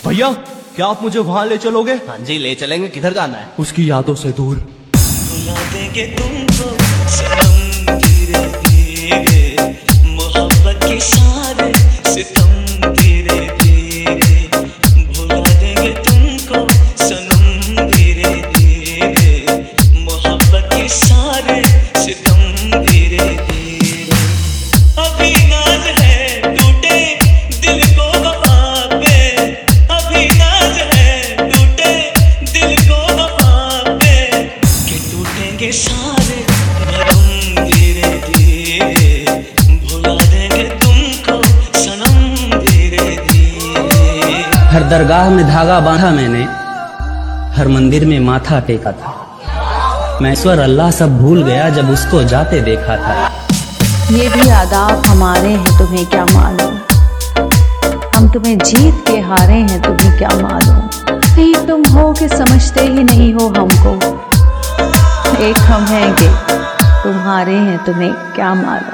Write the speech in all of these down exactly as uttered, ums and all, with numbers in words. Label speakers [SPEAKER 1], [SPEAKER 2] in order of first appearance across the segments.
[SPEAKER 1] भैया क्या आप मुझे वहाँ ले चलोगे?
[SPEAKER 2] हाँ जी ले चलेंगे। किधर जाना है?
[SPEAKER 1] उसकी यादों से दूर।
[SPEAKER 3] भुला देंगे तुमको सनम धीरे धीरे, मोहब्बत के सारे सितम धीरे धीरे। भुला देंगे तुमको सनम धीरे धीरे, मोहब्बत के सारे सितम धीरे धीरे। अभी नाज है टूटे दिल को वफा पे, अभी नाज है टूटे दिल को वफा पे, कि टूटेंगे सारे भरम धीरे धीरे। भुला देंगे तुमको सनम धीरे धीरे।
[SPEAKER 4] हर दरगाह में धागा बांधा मैंने, हर मंदिर में माथा टेका था। मैं ईश्वर अल्लाह सब भूल गया जब उसको जाते देखा था।
[SPEAKER 5] ये भी आदाब हमारे हैं तुम्हें क्या मालूम, हम तुम्हें जीत के हारे हैं तुम्हें क्या मालूम। नहीं तुम हो कि समझते ही नहीं हो हमको, एक हम हैं कि तुम्हारे हैं तुम्हें क्या मालूम।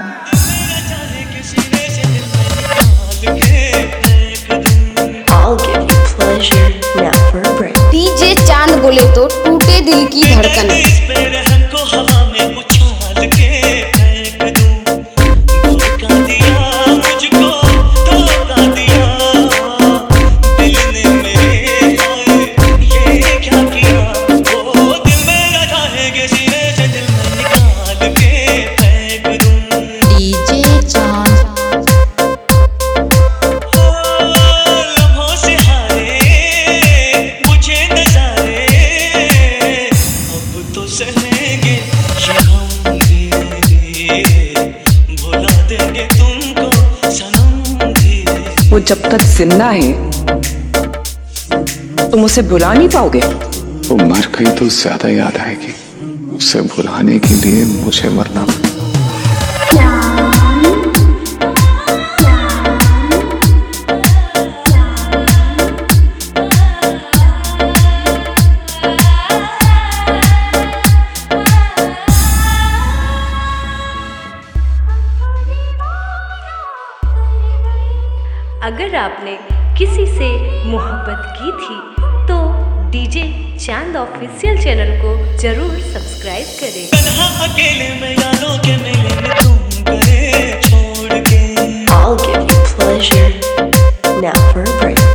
[SPEAKER 6] डीजे चांद बोले तो टूटे दिल की धड़कन।
[SPEAKER 7] वो जब तक जिंदा है तुम उसे भुला नहीं पाओगे।
[SPEAKER 8] वो मर गई तो ज्यादा याद आएगी। उसे भुलाने के लिए मुझे मरना।
[SPEAKER 9] अगर आपने किसी से मोहब्बत की थी तो डीजे चांद ऑफिशियल चैनल को जरूर सब्सक्राइब करें।
[SPEAKER 3] तन्हा अकेले में यादों के मेले में तुम करे छोड़ के।
[SPEAKER 10] I'll give you pleasure, never break.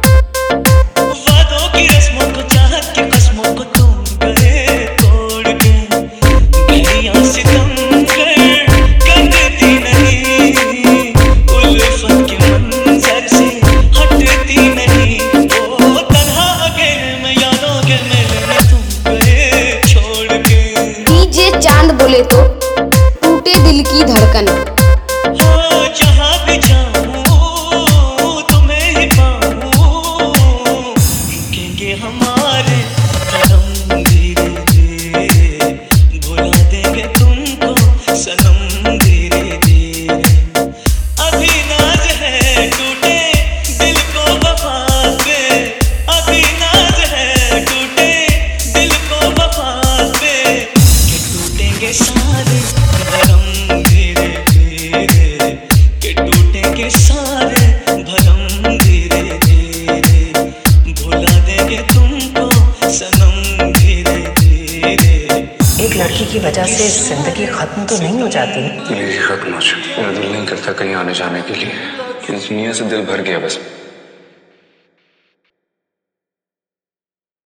[SPEAKER 3] वादों की रस्मों को चाहत की कसमों को तुम करे तोड़ के। गलियां सितम कर करती नहीं, उल्फत के मंजर से हटती नहीं। वो तन्हा अकेले में यादों के मेले में तुम करे छोड़ के।
[SPEAKER 6] डीजे चांद बोले तो टूटे दिल की धड़कन।
[SPEAKER 3] हो जहाँ भी जाऊँ तुम्हें ही पाऊँ, रुकेंगे हमारे कदम धीरे धीरे। भुला देंगे तुमको सनम धीरे धीरे। अभी नाज है टूटे दिल को वफा पे, अभी नाज है टूटे दिल को वफा पे, कि टूटेंगे सारे भरम धीरे धीरे, कि टूटेंगे सारे भरम धीरे धीरे। भुला देंगे तुमको सनम धीरे धीरे।
[SPEAKER 7] एक लड़की की वजह से जिंदगी खत्म तो नहीं हो जाती।
[SPEAKER 8] मेरी खत्म हो चुकी। मेरा दिल नहीं करता कहीं आने जाने के लिए। इस दुनिया से दिल भर गया बस।